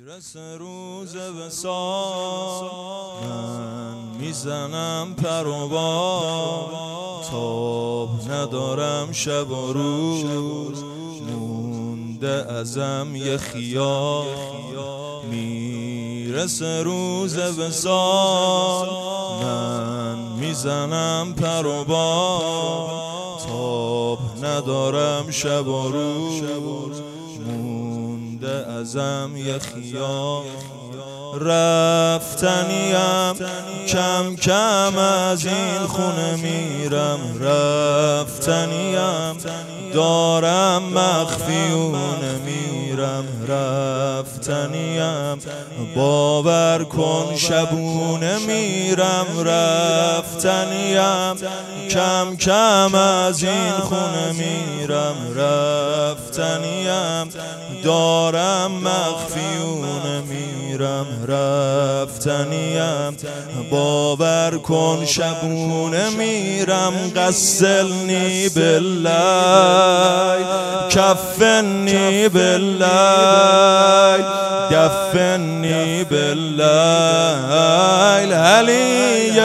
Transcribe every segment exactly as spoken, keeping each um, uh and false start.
میرسه روز وصال، من میزنم پر و بال، تاب ندارم شب و روز، مونده ازم یه خیال. میرسه روز وصال، من میزنم پر و بال، تاب ندارم شب و روز، مونده ازم یه خیال. رفتنیم کم کم از این خونه میرم، رفتنیم دارم مخفیونه میرم، رفتنیم باور کن شبونه میرم، رفتنیم کم کم از این خونه میرم، رفتنیم دارم مخفیونه میرم، رفتنیم باور کن شبونه میرم. غسلنی باللیل کفنی باللیل دفنی باللیل علی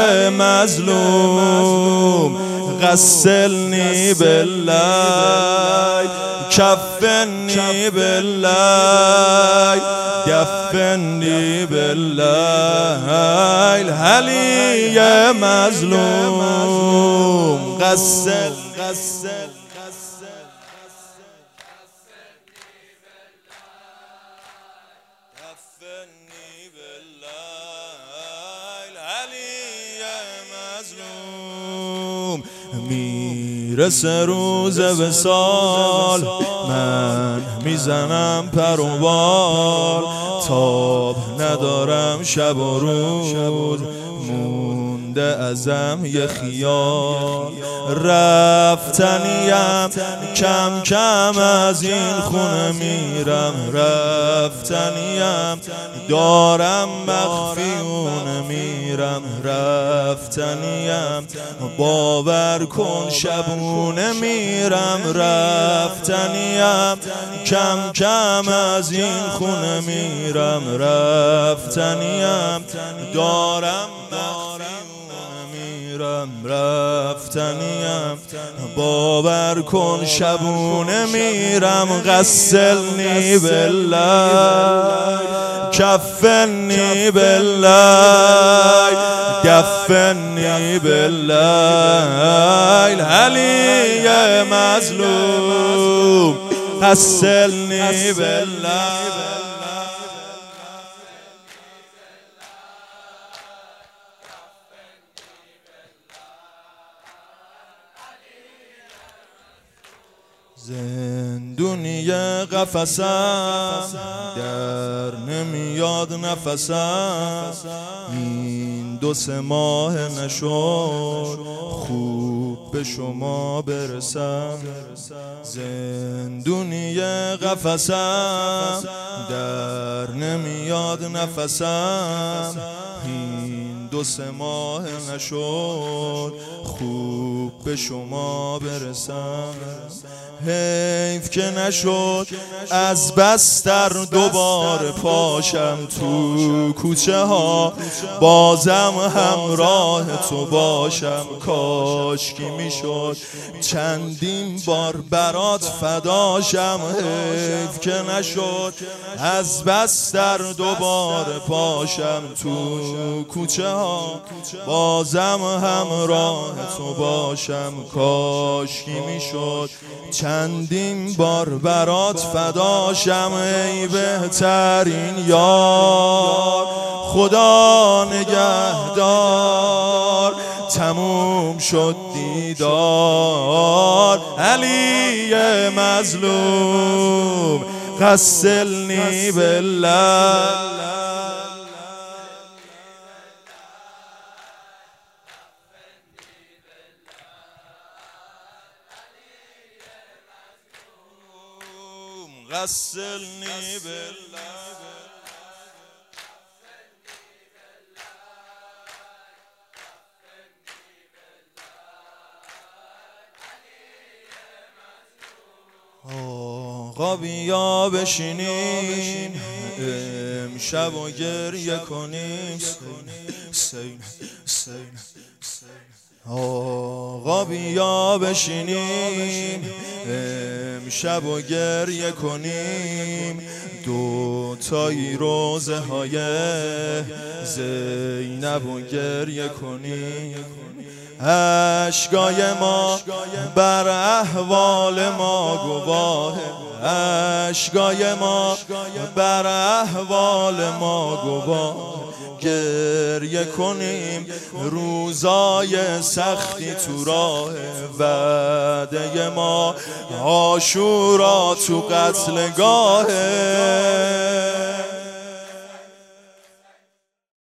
مظلوم. غسلنی باللیل کفنی باللیل دفنی باللیل علی مظلوم. غسل غسل میرسه روز وصال، من میزنم پر و بال، تاب ندارم شب و روز، مونده ازم یه خیال. رفتنیم کم کم از این خونه میرم، رفتنیم دارم مخفیونه میرم، رفتنیم باور کن شبونه میرم، رفتنیم کم کم از این خونه میرم، رفتنیم دارم رفتنیم باور کن شبونه میرم. غسلنی باللیل کفنی باللیل دفنی باللیل علی مظلوم. غسلنی باللیل زندونی قفسم در نمیاد نفسم، این دو سه ماه نشد خوب به شما برسم. زندونی قفسم در نمیاد نفسم، این دو سه ماه نشد خوب به شما برسم. حیف که نشد از بستر دوباره پاشم تو کوچه ها، بازم همراه تو باشم. کاشکی میشد چندین بار برات فداشم، حیف که نشد از بستر دوباره پاشم تو کوچه ها، بازم همراه تو باشم. کاشکی میشد چندین بار برات فداشم، ای بهترین یار خدا نگهدار. تموم شد دیدار علی مظلوم. غسلنی باللیل غسلنی باللیل آقا بیا بشینیم امشب و گریه کنیم. سین سین آقا بیا بشینیم امشب و گریه کنیم. دو تایی روزه های زینب و گریه کنیم. اشکای ما بر احوال ما گواهه، اشکای ما بر احوال ما گواه. گریه کنیم روزای سختی تو راه، وعده ما عاشورا تو قتلگاهه.